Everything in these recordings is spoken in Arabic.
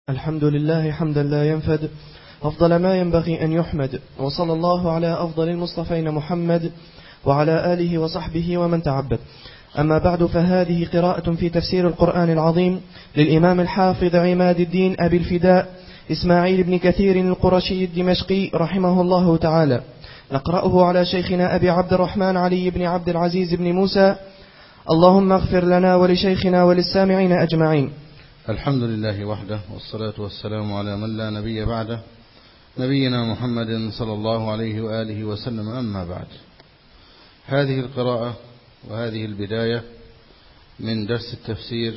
الحمد لله حمدا لا ينفد أفضل ما ينبغي أن يحمد، وصلى الله على أفضل المصطفين محمد وعلى آله وصحبه ومن تعبد. أما بعد، فهذه قراءة في تفسير القرآن العظيم للإمام الحافظ عماد الدين أبي الفداء إسماعيل بن كثير القرشي الدمشقي رحمه الله تعالى. نقرأه على شيخنا أبي عبد الرحمن علي بن عبد العزيز بن موسى. اللهم اغفر لنا ولشيخنا وللسامعين أجمعين. الحمد لله وحده، والصلاة والسلام على من لا نبي بعده، نبينا محمد صلى الله عليه وآله وسلم. أما بعد، هذه القراءة وهذه البداية من درس التفسير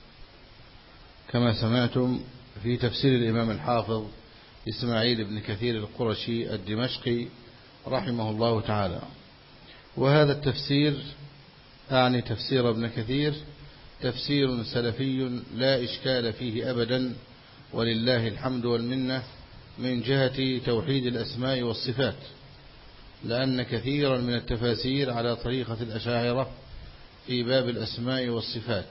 كما سمعتم في تفسير الإمام الحافظ إسماعيل بن كثير القرشي الدمشقي رحمه الله تعالى. وهذا التفسير أعني تفسير ابن كثير تفسير سلفي لا إشكال فيه أبدا، ولله الحمد والمنة، من جهة توحيد الأسماء والصفات، لأن كثيرا من التفاسير على طريقة الأشاعرة في باب الأسماء والصفات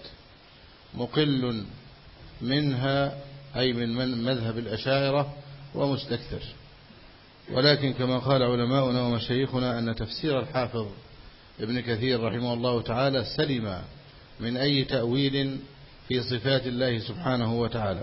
مقل منها، أي من مذهب الأشاعرة، ومستكثر. ولكن كما قال علماؤنا ومشايخنا أن تفسير الحافظ ابن كثير رحمه الله تعالى سلم من أي تأويل في صفات الله سبحانه وتعالى.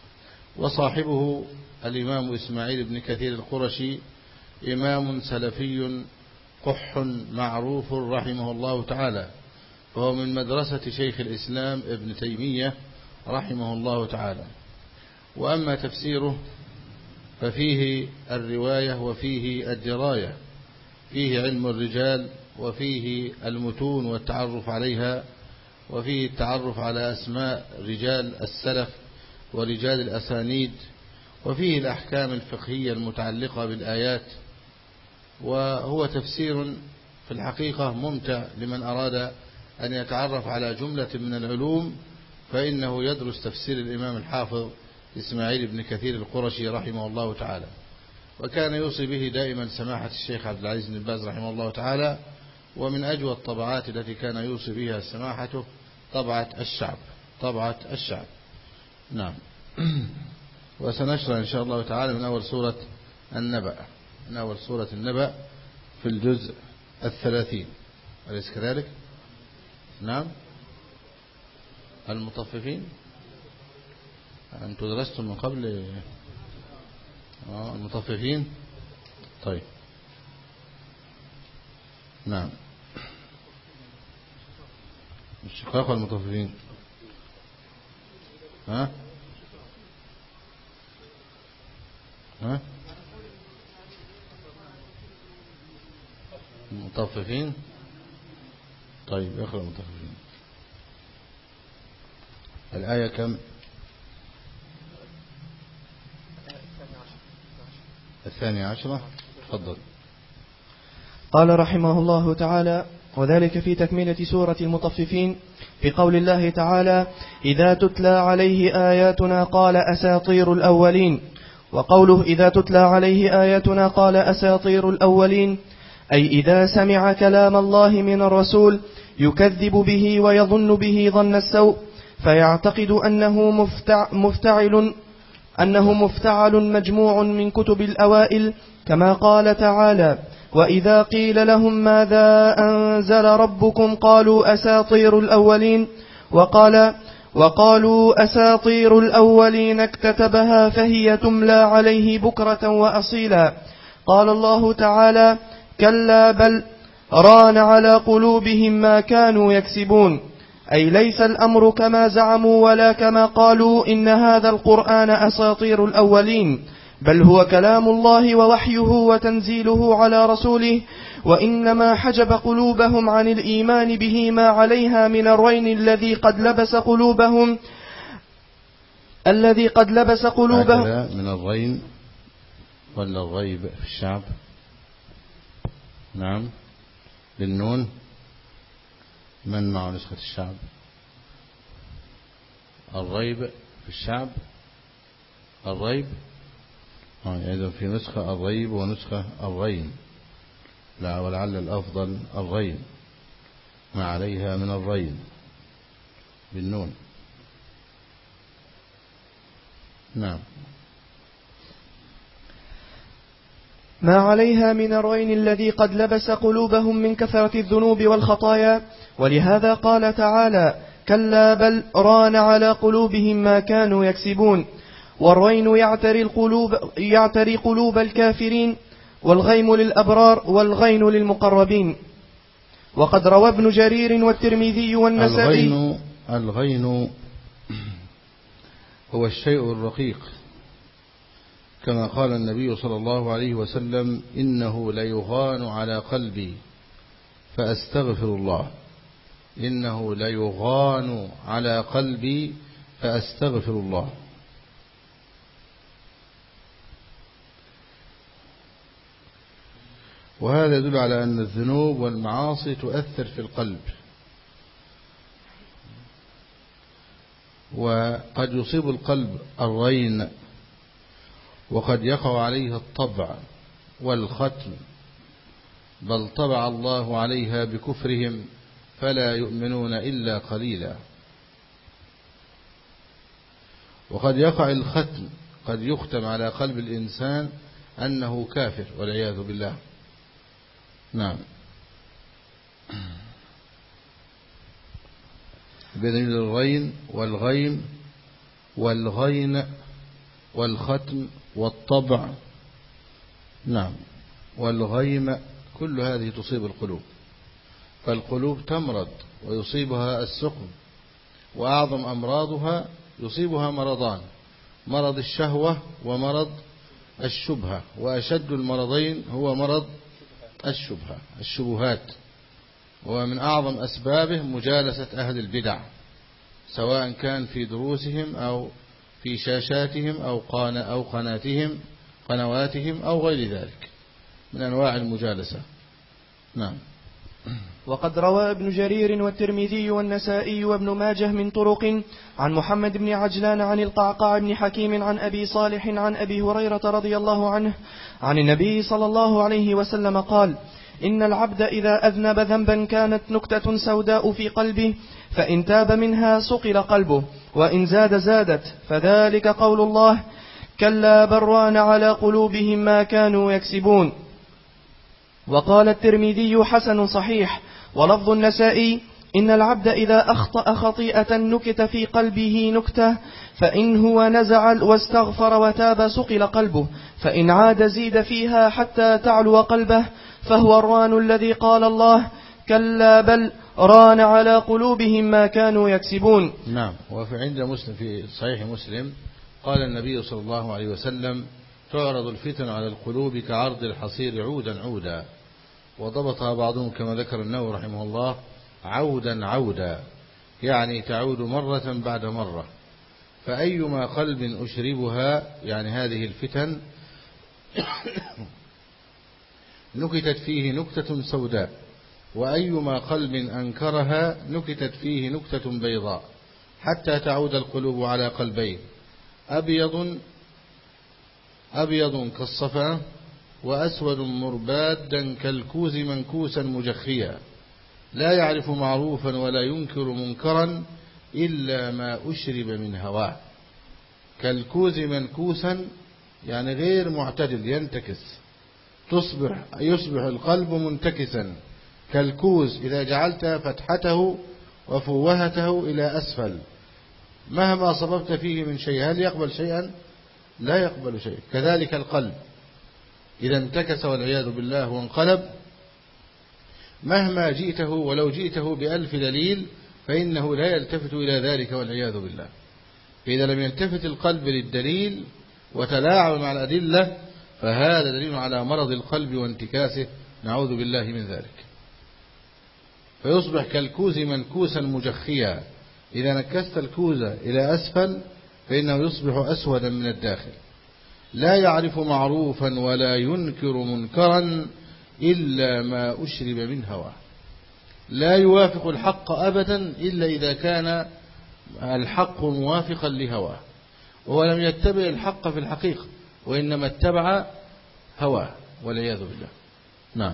وصاحبه الإمام إسماعيل بن كثير القرشي إمام سلفي قح معروف رحمه الله تعالى، فهو من مدرسة شيخ الإسلام ابن تيمية رحمه الله تعالى. وأما تفسيره ففيه الرواية وفيه الدراية، فيه علم الرجال وفيه المتون والتعرف عليها، وفيه التعرف على أسماء رجال السلف ورجال الأسانيد، وفيه الأحكام الفقهية المتعلقة بالآيات. وهو تفسير في الحقيقة ممتع لمن أراد أن يتعرف على جملة من العلوم، فإنه يدرس تفسير الإمام الحافظ إسماعيل بن كثير القرشي رحمه الله تعالى. وكان يوصي به دائما سماحة الشيخ عبد العزيز بن باز رحمه الله تعالى. ومن أجود الطبعات التي كان يوصي بها سماحته طبعة الشعب. نعم. وسنشرح إن شاء الله تعالى من أول سورة النبأ في الجزء 30، أليس كذلك؟ نعم. المطففين أنتم درستم من قبل المطففين؟ طيب، نعم. الشقاق والمطففين. ها المطففين. طيب، اقرأ المطففين. الآية كم؟ 12. تفضل. قال رحمه الله تعالى: وذلك في تكملة سورة المطففين في قول الله تعالى: إذا تتلى عليه آياتنا قال أساطير الأولين. وقوله إذا تتلى عليه آياتنا قال أساطير الأولين، أي إذا سمع كلام الله من الرسول يكذب به ويظن به ظن السوء، فيعتقد أنه مفتعل مجموع من كتب الأوائل، كما قال تعالى: وإذا قيل لهم ماذا أنزل ربكم قالوا أساطير الأولين. وقالوا أساطير الأولين اكتتبها فهي تملى عليه بكرة وأصيلا. قال الله تعالى: كلا بل ران على قلوبهم ما كانوا يكسبون، أي ليس الأمر كما زعموا ولا كما قالوا إن هذا القرآن أساطير الأولين، بل هو كلام الله ووحيه وتنزيله على رسوله، وإنما حجب قلوبهم عن الإيمان به ما عليها من الرين الذي قد لبس قلوبهم من الرين ولا الريب في الشعب؟ نعم، بالنون. من مع نسخة الشعب؟ الريب في الشعب. الريب إذا في نسخة الريب ونسخة الرين، لا، ولعل الأفضل الرين ما عليها من الرين بالنون. نعم. ما عليها من الرين الذي قد لبس قلوبهم من كثرة الذنوب والخطايا. ولهذا قال تعالى: كلا بل ران على قلوبهم ما كانوا يكسبون. والرين يعتري قلوب الكافرين، والغيم للأبرار والغين للمقربين. وقد روى ابن جرير والترمذي والنسائي. الغين هو الشيء الرقيق، كما قال النبي صلى الله عليه وسلم: إنه ليغان على قلبي فأستغفر الله. إنه ليغان على قلبي فأستغفر الله. وهذا يدل على أن الذنوب والمعاصي تؤثر في القلب، وقد يصيب القلب الرين، وقد يقع عليها الطبع والختم، بل طبع الله عليها بكفرهم فلا يؤمنون إلا قليلا. وقد يقع الختم، قد يختم على قلب الإنسان أنه كافر والعياذ بالله. نعم. بدليل الرين والغيم والغين والختم والطبع. نعم. والغيم كل هذه تصيب القلوب، فالقلوب تمرض ويصيبها السقم، وأعظم أمراضها يصيبها مرضان: مرض الشهوة ومرض الشبهة، وأشد المرضين هو مرض الشبهات، ومن أعظم أسبابه مجالسة أهل البدع، سواء كان في دروسهم أو في شاشاتهم أو قنواتهم أو غير ذلك من أنواع المجالسة. نعم. وقد روى ابن جرير والترمذي والنسائي وابن ماجه من طرق عن محمد بن عجلان عن القعقاع بن حكيم عن أبي صالح عن أبي هريرة رضي الله عنه عن النبي صلى الله عليه وسلم قال: إن العبد إذا أذنب ذنبا كانت نكتة سوداء في قلبه، فإن تاب منها صقل قلبه، وإن زادت، فذلك قول الله: كلا بل ران على قلوبهم ما كانوا يكسبون. وقال الترمذي: حسن صحيح. ولفظ النسائي: إن العبد إذا أخطأ خطيئة نكت في قلبه نكتة، فإن هو نزع واستغفر وتاب صقل قلبه، فإن عاد زيد فيها حتى تعلو قلبه، فهو الران الذي قال الله: كلا بل ران على قلوبهم ما كانوا يكسبون. نعم. وفي عند مسلم في صحيح مسلم قال النبي صلى الله عليه وسلم: تعرض الفتن على القلوب كعرض الحصير عودا عودا. وضبطها بعضهم كما ذكر النووي رحمه الله: عودا عودا، يعني تعود مرة بعد مرة. فأيما قلب أشربها، يعني هذه الفتن، نكتت فيه نكتة سوداء، وأيما قلب أنكرها نكتت فيه نكتة بيضاء، حتى تعود القلوب على قلبين: أبيض كالصفا، وأسود مربادا كالكوز منكوسا مجخيا، لا يعرف معروفا ولا ينكر منكرا إلا ما أشرب من هواه. كالكوز منكوسا يعني غير معتدل، ينتكس، يصبح القلب منتكسا كالكوز إذا جعلت فتحته وفوهته إلى أسفل، مهما صببت فيه من شيء هل يقبل شيئا؟ لا يقبل شيء. كذلك القلب إذا انتكس والعياذ بالله وانقلب، مهما جئته ولو جئته بألف دليل فإنه لا يلتفت إلى ذلك والعياذ بالله. إذا لم يلتفت القلب للدليل وتلاعب مع الأدلة فهذا دليل على مرض القلب وانتكاسه، نعوذ بالله من ذلك. فيصبح كالكوز منكوسا مجخيا، إذا نكست الكوز إلى أسفل فإنه يصبح أسودا من الداخل، لا يعرف معروفا ولا ينكر منكرا إلا ما أشرب من هواه، لا يوافق الحق أبدا إلا إذا كان الحق موافقا لهواه، وهو لم يتبع الحق في الحقيقة وإنما اتبع هواه والعياذ بالله. نعم.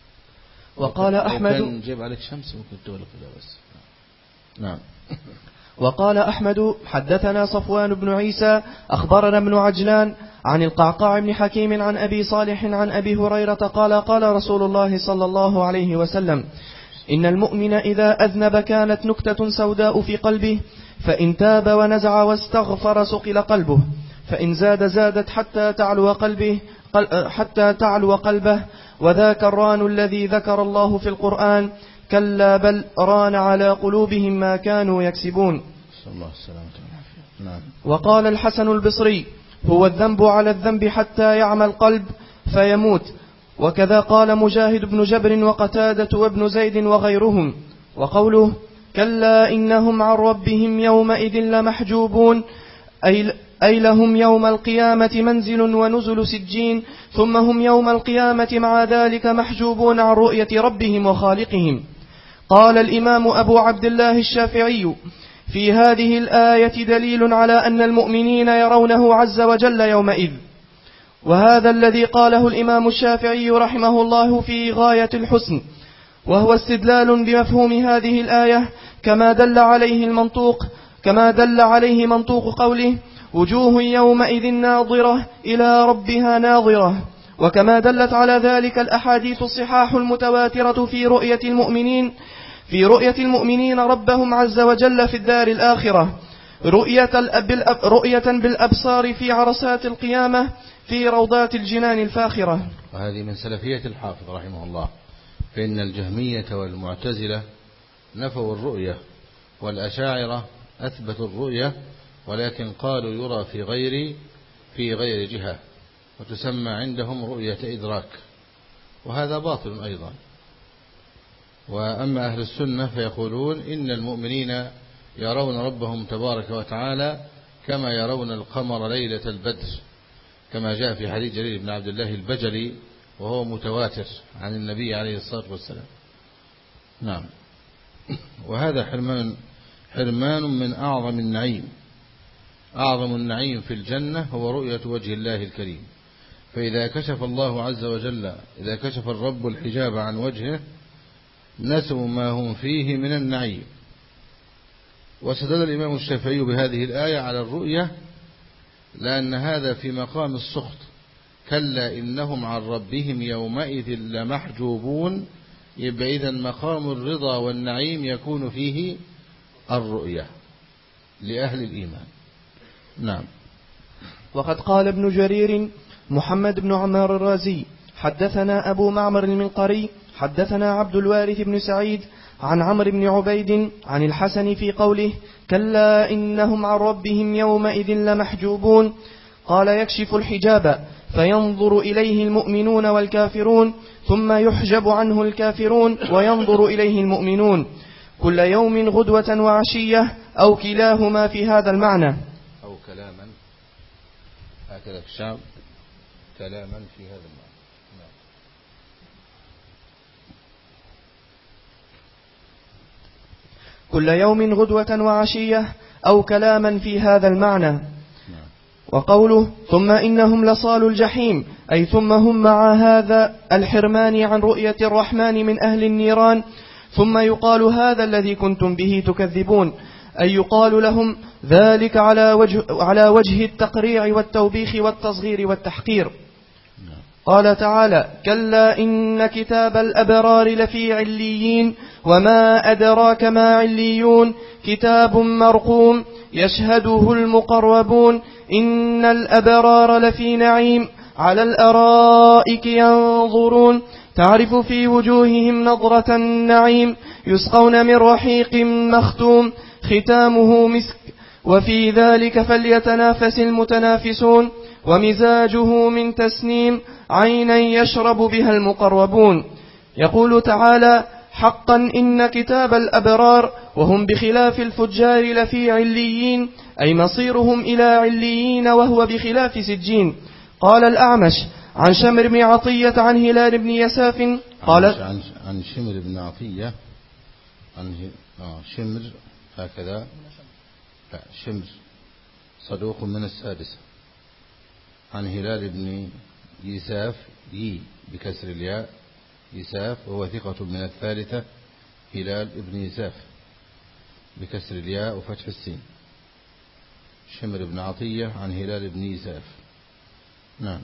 وقال أحمد: كان جيب عليك شمس ممكن تولق كده بس. نعم. وقال أحمد حدثنا صفوان بن عيسى أخبرنا ابن عجلان عن القعقاع بن حكيم عن أبي صالح عن أبي هريرة قال قال رسول الله صلى الله عليه وسلم إن المؤمن إذا أذنب كانت نكتة سوداء في قلبه فإن تاب ونزع واستغفر سقل قلبه فإن زادت حتى تعلو قلبه وذاك الران الذي ذكر الله في القرآن كلا بل ران على قلوبهم ما كانوا يكسبون. نعم. وقال الحسن البصري هو الذنب على الذنب حتى يعمى القلب فيموت. وكذا قال مجاهد بن جبر وقتادة وابن زيد وغيرهم. وقوله كلا إنهم عن ربهم يومئذ لمحجوبون أي لهم يوم القيامة منزل ونزل سجين ثم هم يوم القيامة مع ذلك محجوبون عن رؤية ربهم وخالقهم. قال الإمام أبو عبد الله الشافعي في هذه الآية دليل على أن المؤمنين يرونه عز وجل يومئذ. وهذا الذي قاله الإمام الشافعي رحمه الله في غاية الحسن، وهو استدلال بمفهوم هذه الآية كما دل عليه منطوق قوله وجوه يومئذ ناظرة إلى ربها ناظرة، وكما دلت على ذلك الأحاديث الصحاح المتواترة في رؤية المؤمنين ربهم عز وجل في الدار الآخرة رؤية بالأبصار في عرصات القيامة في روضات الجنان الفاخرة. وهذه من سلفية الحافظ رحمه الله، فإن الجهمية والمعتزلة نفوا الرؤية، والأشاعرة أثبتوا الرؤية ولكن قالوا يرى في غير جهة، وتسمى عندهم رؤية إدراك، وهذا باطل أيضا. وأما أهل السنة فيقولون إن المؤمنين يرون ربهم تبارك وتعالى كما يرون القمر ليلة البدر، كما جاء في حديث جرير بن عبد الله البجلي وهو متواتر عن النبي عليه الصلاة والسلام. نعم. وهذا حرمان من أعظم النعيم. أعظم النعيم في الجنة هو رؤية وجه الله الكريم، فإذا كشف الله عز وجل، إذا كشف الرب الحجاب عن وجهه نسوا ما هم فيه من النعيم. واستدل الإمام الشافعي بهذه الآية على الرؤية لأن هذا في مقام السخط، كلا إنهم عن ربهم يومئذ لمحجوبون، يبقى إذن مقام الرضا والنعيم يكون فيه الرؤية لأهل الإيمان. نعم. وقد قال ابن جرير محمد بن عمار الرازي حدثنا أبو معمر المنقري حدثنا عبد الوارث بن سعيد عن عمرو بن عبيد عن الحسن في قوله كلا إنهم عن ربهم يومئذ لمحجوبون، قال يكشف الحجاب فينظر إليه المؤمنون والكافرون ثم يحجب عنه الكافرون وينظر إليه المؤمنون كل يوم غدوة وعشية أو كلاهما في هذا المعنى، أو كلاما، هكذا في الشعب، كلاما في هذا المعنى. كل يوم غدوة وعشية أو كلاما في هذا المعنى. وقوله ثم إنهم لصال الجحيم أي ثم هم مع هذا الحرمان عن رؤية الرحمن من أهل النيران، ثم يقال هذا الذي كنتم به تكذبون، أي يقال لهم ذلك على وجه التقريع والتوبيخ والتصغير والتحقير. قال تعالى كلا إن كتاب الأبرار لفي عليين وما أدراك ما عليون كتاب مرقوم يشهده المقربون إن الأبرار لفي نعيم على الأرائك ينظرون تعرف في وجوههم نظرة النعيم يسقون من رحيق مختوم ختامه مسك وفي ذلك فليتنافس المتنافسون ومزاجه من تسنيم عينا يشرب بها المقربون. يقول تعالى حقا إن كتاب الأبرار وهم بخلاف الفجار لفي عليين أي مصيرهم إلى عليين وهو بخلاف سجين. قال الأعمش عن شمر بن عطية عن هلال بن يساف قال عن شمر بن عطية عن شمر هكذا، لا شمر صدوق من السادسة، عن هلال بن يساف بكسر الياء يساف وهو ثقة من الثالثة هلال بن يساف بكسر الياء وفتح السين. شمر بن عطية عن هلال بن يساف. نعم.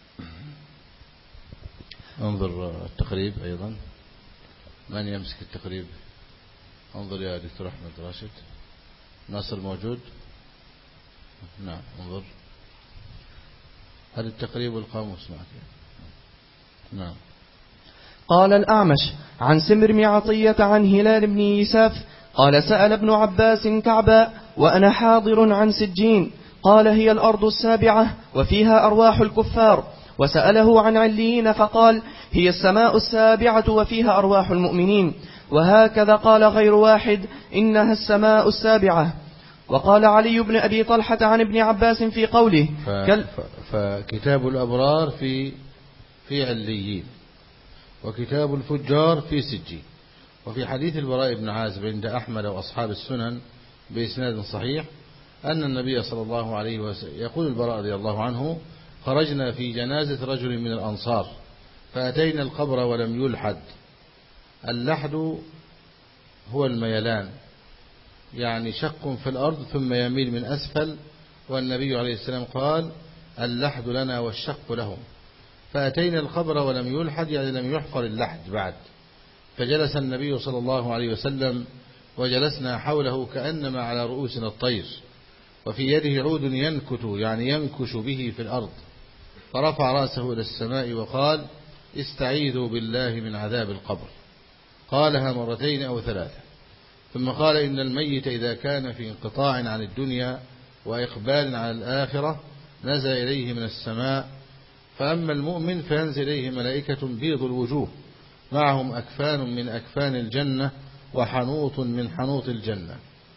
انظر التقريب أيضا. من يمسك التقريب؟ انظر يا دكتور أحمد راشد. ناصر موجود؟ نعم انظر. هذا التقريب والقاموس معك. نعم. قال الأعمش عن سمر بن عطية عن هلال بن يساف قال سأل ابن عباس كعبا وأنا حاضر عن سجين، قال هي الأرض السابعة وفيها أرواح الكفار، وسأله عن عليين فقال هي السماء السابعة وفيها أرواح المؤمنين، وهكذا قال غير واحد إنها السماء السابعة. وقال علي بن أبي طلحة عن ابن عباس في قوله فكتاب الأبرار في عليين، وكتاب الفجار في سجين. وفي حديث البراء بن عازب عند أحمد وأصحاب السنن بإسناد صحيح أن النبي صلى الله عليه وسلم يقول البراء رضي الله عنه: خرجنا في جنازة رجل من الأنصار فأتينا القبر ولم يلحد. اللحد هو الميلان، يعني شق في الأرض ثم يميل من أسفل، والنبي عليه السلام قال: اللحد لنا والشق لهم. فأتينا القبر ولم يلحد، يعني لم يحفر اللحد بعد. فجلس النبي صلى الله عليه وسلم وجلسنا حوله كأنما على رؤوسنا الطير، وفي يده عود ينكت، يعني ينكش به في الأرض. فرفع رأسه إلى السماء وقال: استعيذوا بالله من عذاب القبر. قالها مرتين أو ثلاثة، ثم قال: إن الميت إذا كان في انقطاع عن الدنيا وإقبال على الآخرة نزل إليه من السماء، فأما المؤمن فينزل إليه ملائكة بيض الوجوه معهم أكفان من أكفان الجنة وحنوط من حنوط الجنة،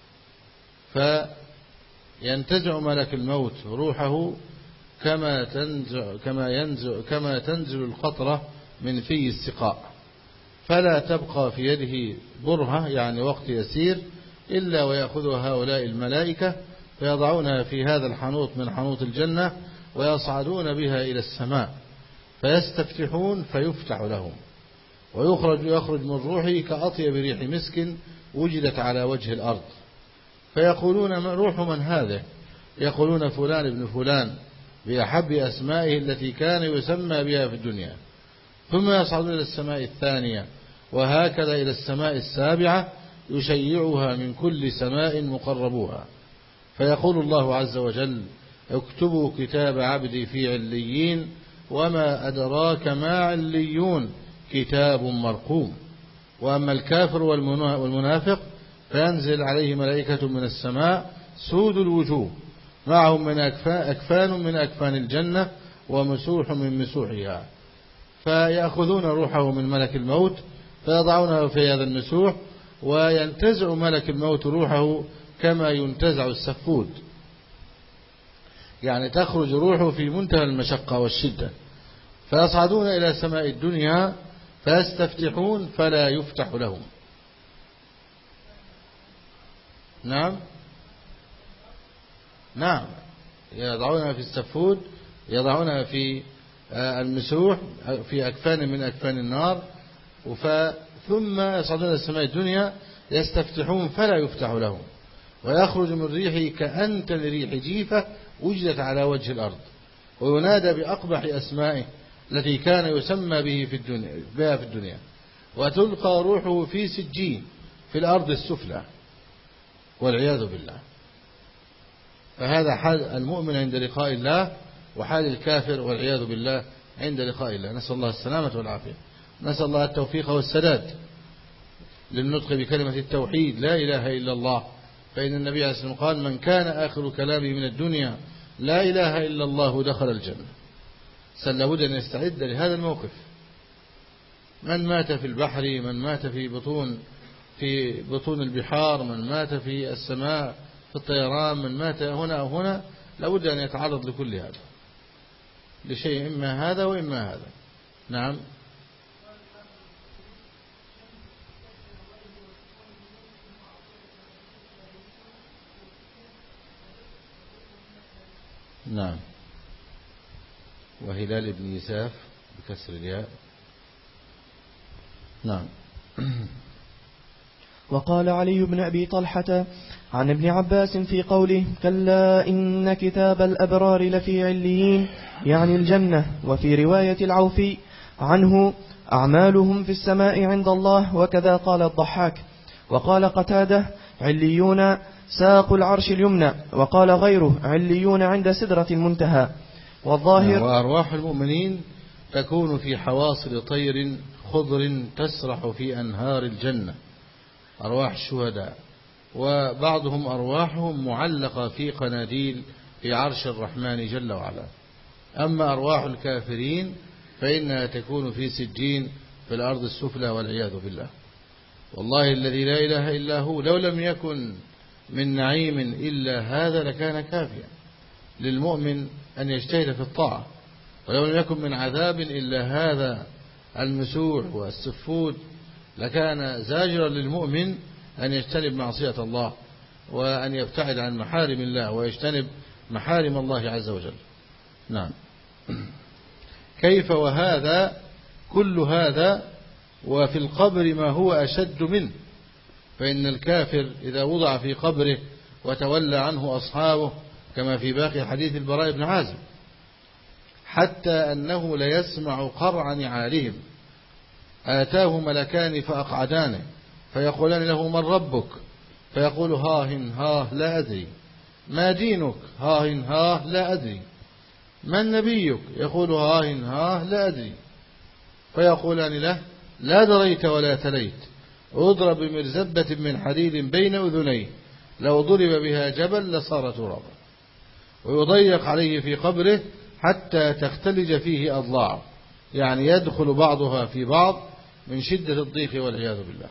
فينتزع ملك الموت روحه كما تنزل القطرة من في السقاء، فلا تبقى في يده برهة، يعني وقت يسير، إلا ويأخذها هؤلاء الملائكة فيضعونها في هذا الحنوط من حنوط الجنة ويصعدون بها إلى السماء، فيستفتحون فيفتح لهم، ويخرج من روحه كأطيب ريح مسك وجدت على وجه الأرض. فيقولون: روح من هذا؟ يقولون: فلان ابن فلان، بأحب أسمائه التي كان يسمى بها في الدنيا. ثم يصعدون إلى السماء الثانية، وهكذا إلى السماء السابعة، يشيعها من كل سماء مقربوها. فيقول الله عز وجل: اكتبوا كتاب عبدي في عليين، وما أدراك ما عليون، كتاب مرقوم. وأما الكافر والمنافق فينزل عليه ملائكة من السماء سود الوجوه معهم من أكفان من أكفان الجنة ومسوح من مسوحها، فيأخذون روحه من ملك الموت فيضعونه في هذا المسوح، وينتزع ملك الموت روحه كما ينتزع السفود، يعني تخرج روحه في منتهى المشقة والشدة. فيصعدون إلى سماء الدنيا فيستفتحون فلا يفتح لهم. نعم يضعونها في السفود، يضعونها في المسوح في أكفان من أكفان النار، ثم يصعدون إلى سماء الدنيا يستفتحون فلا يفتح لهم، ويخرج من ريحه كأنتن ريح جيفة وجدت على وجه الأرض، وينادى بأقبح أسمائه التي كان يسمى بها في الدنيا، وتلقى روحه في سجين في الأرض السفلى والعياذ بالله. فهذا حال المؤمن عند لقاء الله، وحال الكافر والعياذ بالله عند لقاء الله. نسأل الله السلامة والعافية، نسأل الله التوفيق والسداد للنطق بكلمة التوحيد لا إله إلا الله، فإن النبي عليه الصلاة والسلام قال: من كان آخر كلامه من الدنيا لا إله إلا الله دخل الجنة. لابد أن يستعد لهذا الموقف. من مات في البحر، من مات في بطون البحار، من مات في السماء في الطيران، من مات هنا أو هنا، لابد أن يتعرض لكل هذا، لشيء إما هذا وإما هذا. نعم. نعم. وهلال بن يساف بكسر الياء. نعم. وقال علي بن أبي طلحة عن ابن عباس في قوله كلا إن كتاب الأبرار لفي عليين يعني الجنة. وفي رواية العوفي عنه أعمالهم في السماء عند الله، وكذا قال الضحاك. وقال قتادة عليون ساق العرش اليمنى، وقال غيره عليون عند سدرة المنتهى. والظاهر وأرواح المؤمنين تكون في حواصل طير خضر تسرح في أنهار الجنة، أرواح الشهداء، وبعضهم أرواحهم معلقة في قناديل في عرش الرحمن جل وعلا. أما أرواح الكافرين فإنها تكون في سجين في الأرض السفلى والعياذ بالله. والله الذي لا إله إلا هو لو لم يكن من نعيم إلا هذا لكان كافيا للمؤمن أن يجتهد في الطاعة، ولو لم يكن من عذاب إلا هذا المسوح والسفود لكان زاجرا للمؤمن أن يجتنب معصية الله وأن يبتعد عن محارم الله ويجتنب محارم الله عز وجل. نعم. كيف وهذا كل هذا وفي القبر ما هو أشد منه، فإن الكافر إذا وضع في قبره وتولى عنه أصحابه كما في باقي حديث البراء بن عازب حتى أنه ليسمع قرع نعالهم، آتاه ملكان فأقعدانه فيقولان له من ربك؟ فيقول ها لا أدري. ما دينك؟ ها لا أدري. من نبيك؟ يقول ها لا أدري. فيقولان له لا دريت ولا تليت، اضرب بمرزبة من حديد بين أذنيه، لو ضرب بها جبل لصار ترابا. ويضيق عليه في قبره حتى تختلج فيه أضلاعه، يعني يدخل بعضها في بعض من شدة الضيق والعياذ بالله.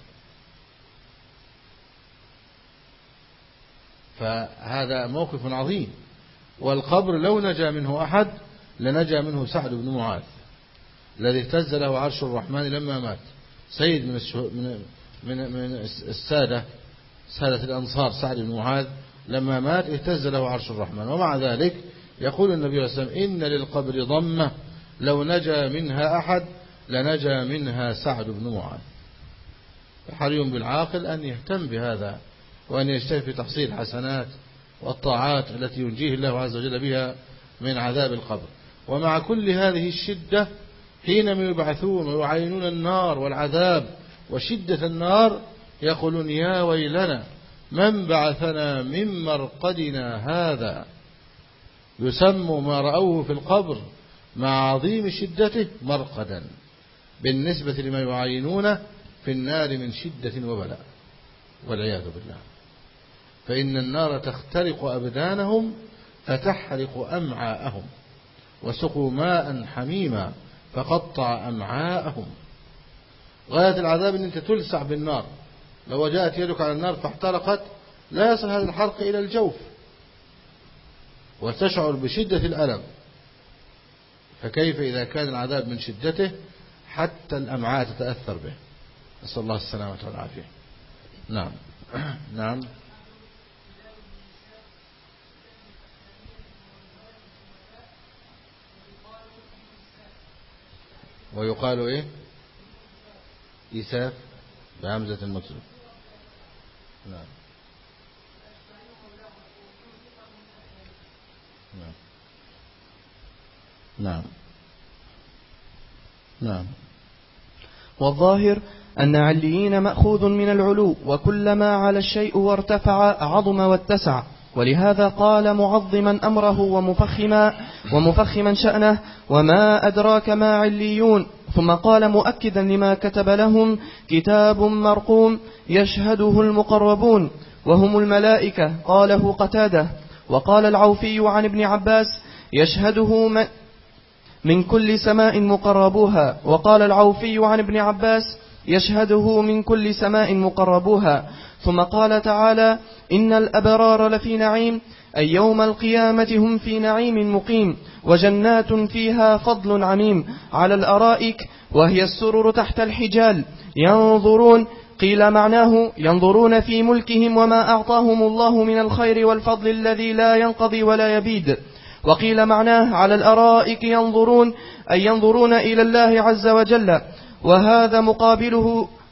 فهذا موقف عظيم. والقبر لو نجا منه أحد لنجا منه سعد بن معاذ الذي اهتز له عرش الرحمن لما مات، سيد من السادة الأنصار. سعد بن معاذ لما مات اهتز له عرش الرحمن، ومع ذلك يقول النبي صلى الله عليه وسلم إن للقبر ضمة لو نجا منها أحد لنجا منها سعد بن معاذ. حري بالعاقل أن يهتم بهذا وأن يجتهد في تحصيل الحسنات والطاعات التي ينجيه الله عز وجل بها من عذاب القبر. ومع كل هذه الشدة حينما يبعثون ويعينون النار والعذاب وشدة النار يقولون يا ويلنا من بعثنا من مرقدنا هذا. يسموا ما رأوه في القبر مع عظيم شدته مرقدا بالنسبة لما يعينونه في النار من شدة وبلاء والعياذ بالله. فإن النار تخترق أبدانهم فتحرق أمعاءهم، وسقوا ماء حميما فقطع أمعاءهم. غاية العذاب أن أنت تلسع بالنار، لو جاءت يدك على النار فاحترقت لا يصل هذا الحرق إلى الجوف وتشعر بشدة الألم، فكيف إذا كان العذاب من شدته حتى الأمعاء تتأثر به؟ نسأل الله السلامة والعافية. نعم. نعم. ويقال إيه؟ إيساف بهمزة المكسور. نعم. نعم. نعم. والظاهر أن عليين مأخوذ من العلو، وكلما على الشيء وارتفع عظم واتسع، ولهذا قال معظما أمره ومفخما شأنه وما أدراك ما عليون. ثم قال مؤكدا لما كتب لهم كتاب مرقوم يشهده المقربون وهم الملائكة، قاله قتادة. وقال العوفي عن ابن عباس يشهده من كل سماء مقربوها. وقال العوفي عن ابن عباس يشهده من كل سماء مقربوها. ثم قال تعالى إن الأبرار لفي نعيم، أي يوم القيامة هم في نعيم مقيم، وجنات فيها فضل عميم على الأرائك وهي السرر تحت الحجال ينظرون. قيل معناه ينظرون في ملكهم وما أعطاهم الله من الخير والفضل الذي لا ينقضي ولا يبيد. وقيل معناه على الأرائك ينظرون، أي ينظرون إلى الله عز وجل، وهذا مقابله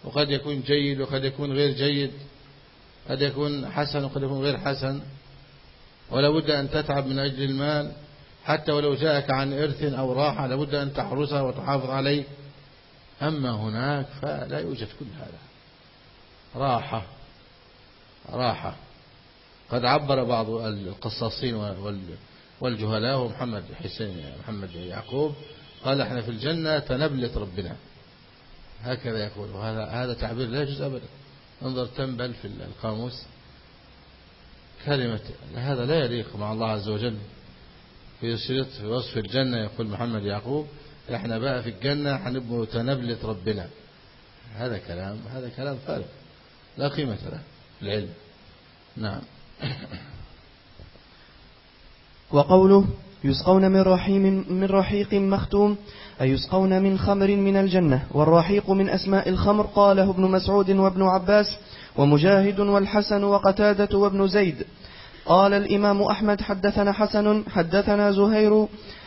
وقد يكون جيد وقد يكون غير جيد، قد يكون حسن وقد يكون غير حسن، ولا بد أن تتعب من أجل المال، حتى ولو جاءك عن إرث أو راحة لابد أن تحرسها وتحافظ عليه. أما هناك فلا يوجد كل هذا، راحة. قد عبر بعض القصاصين والجهلاء ومحمد محمد يعقوب قال احنا في الجنة تنبلة ربنا، هكذا يقول، وهذا تعبير لا يجوز أبدا. انظر تنبل في القاموس، كلمة هذا لا يليق مع الله عز وجل. في وصف الجنة يقول محمد يعقوب احنا بقى في الجنة هنبقى تنبلة ربنا. هذا كلام فارغ لا قيمة له العلم. نعم. وقوله يسقون من رحيق مختوم، أي يسقون من خمر من الجنة. والرحيق من أسماء الخمر، قاله ابن مسعود وابن عباس ومجاهد والحسن وقتادة وابن زيد. قال الإمام أحمد حدثنا حسن حدثنا زهير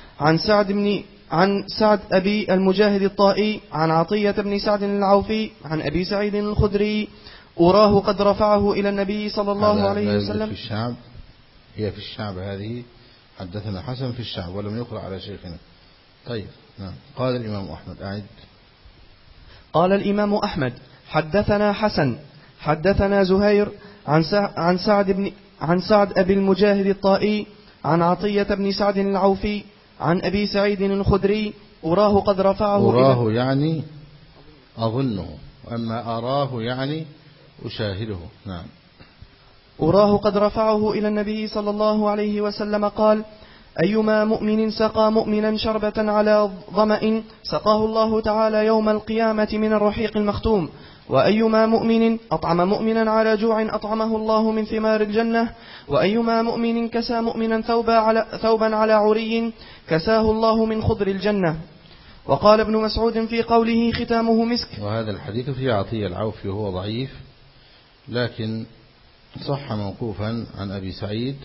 عن سعد أبي المجاهد الطائي عن عطية بن سعد العوفي عن أبي سعيد الخدري أراه قد رفعه إلى النبي صلى الله عليه وسلم. في الشعب، هي في الشعب هذه، حدثنا حسن في الشعب ولم يقرأ على شيخنا. طيب نعم. قال الإمام أحمد أعد. قال الإمام أحمد حدثنا حسن حدثنا زهير عن سعد أبي المجاهد الطائي عن عطية بن سعد العوفي عن أبي سعيد الخدري أراه قد رفعه. أراه يعني أظنه، أما أراه يعني أشاهده. نعم. أراه قد رفعه إلى النبي صلى الله عليه وسلم قال: أيما مؤمن سقى مؤمنا شربة على ظمأ سقاه الله تعالى يوم القيامة من الرحيق المختوم. وأيما مؤمن أطعم مؤمنا على جوع أطعمه الله من ثمار الجنة. وأيما مؤمن كسى مؤمنا ثوبا على عري كساه الله من خضر الجنة. وقال ابن مسعود في قوله ختامه مسك. وهذا الحديث في عطية العوفي وهو ضعيف، لكن صح موقوفا عن أبي سعيد،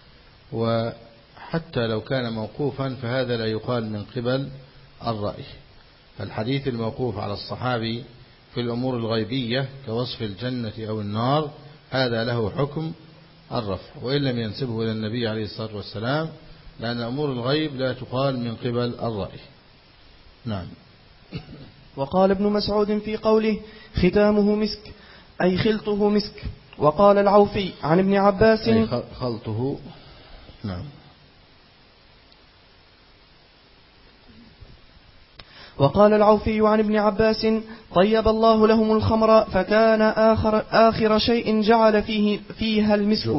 وحتى لو كان موقوفا فهذا لا يقال من قبل الرأي. فالحديث الموقوف على الصحابي في الأمور الغيبية كوصف الجنة أو النار هذا له حكم الرفع، وإن لم ينسبه إلى النبي عليه الصلاة والسلام، لأن أمور الغيب لا تقال من قبل الرأي. نعم. وقال ابن مسعود في قوله ختامه مسك أي خلطه مسك. وقال العوفي عن ابن عباس أي خلطه. نعم. وقال العوفي عن ابن عباس: طيب الله لهم الخمر فكان آخر شيء جعل فيها المسك.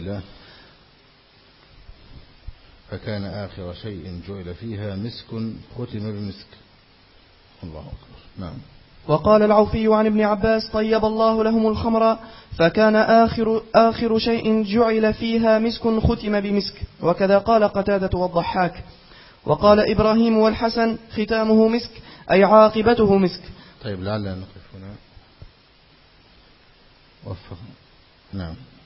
فكان آخر شيء جعل فيها مسك ختم بمسك. الله أكبر. نعم. وقال العوفي عن ابن عباس: طيب الله لهم الخمر فكان آخر شيء جعل فيها مسك ختم بمسك. وكذا قال قتادة والضحاك. وقال إبراهيم والحسن: ختامه مسك أي عاقبته مسك. طيب لعلنا نقف هنا. وفق. نعم.